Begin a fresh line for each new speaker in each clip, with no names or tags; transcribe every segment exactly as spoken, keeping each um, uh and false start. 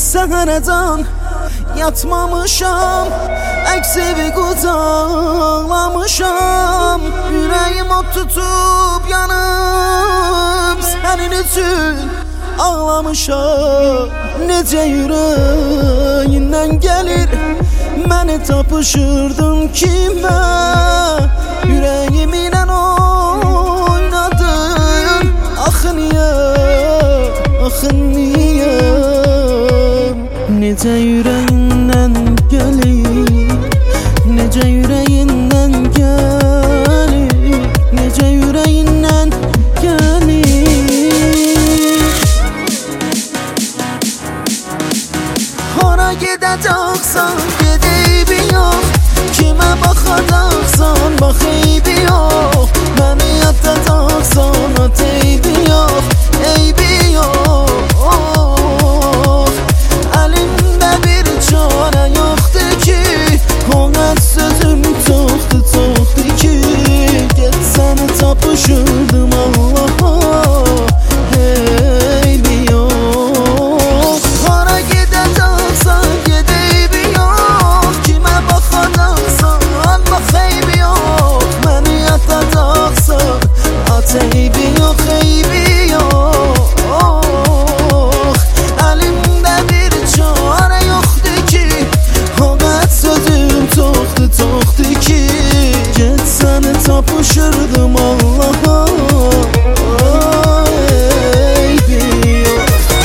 Səhərəcan yatmamışam, əksivi qucaqlamışam. Ürəyim od tutub yanıb, sənin üçün ağlamışam. Necə ürəyindən gəlir, məni tapışırdın kimə? Ürəyimlə oynadın, axı niyə, axı niyə? Necə ürəyindən gəlir, necə ürəyindən gəlir, necə ürəyindən gəlir. Hara gedəcəksən, ged eybi yox. Kimə baxacaqsan, bax eybi yox. Məni yatacaqsan, at eybi yox, eybi yox. Əlimdə bir çarə yoxdur ki, ona sözüm çoxdur, çoxdur ki, get səni tapışırdım Allaha, eybi yox. Hara gedəcəksən, ged eybi yox. Kimə baxacaqsan, bax eybi yox. Məni yatacaqsan, at eybi yox, eybi yox. Əlimdə bir çarə yoxdur ki, ona sözüm çoxdur, çoxdur ki, get səni tapışırdım Allaha, eybi yox.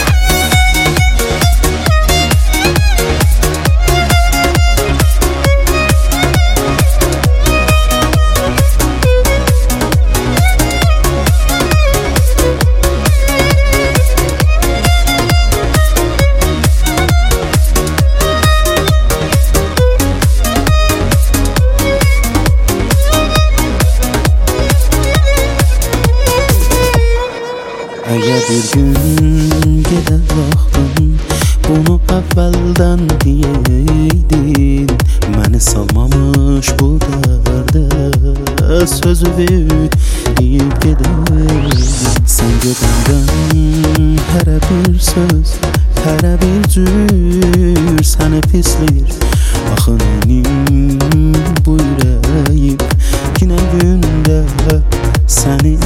Əgər bir gün gedə vaxtın, bunu əvvəldən deyeydin. Məni salmamış bu dərdə, sözü deyib gedəydin. Sən gedəndən hərə bir söz, hərə bir cür səni pisləyir. Axı mənim bu ürəyim yenə gündə səni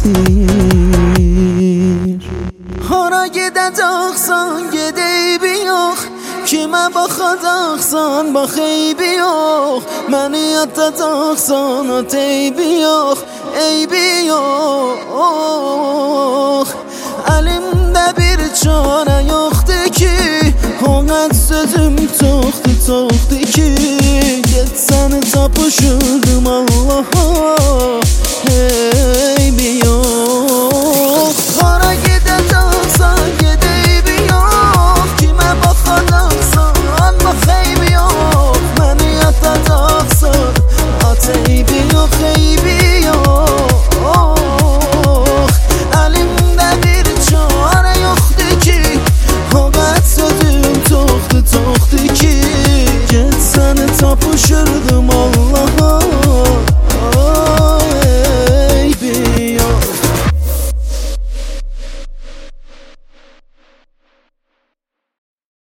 istəyir. Hara gedəcəksən, ged eybi yox. Kimə baxacaqsan, bax eybi yox. Məni yatacaqsan, at eybi yox, eybi yox. Əlimdə bir çarə yoxdur ki, ona sözüm çoxdur, çoxdur ki, get səni tapışırdım Allaha, eybi yox.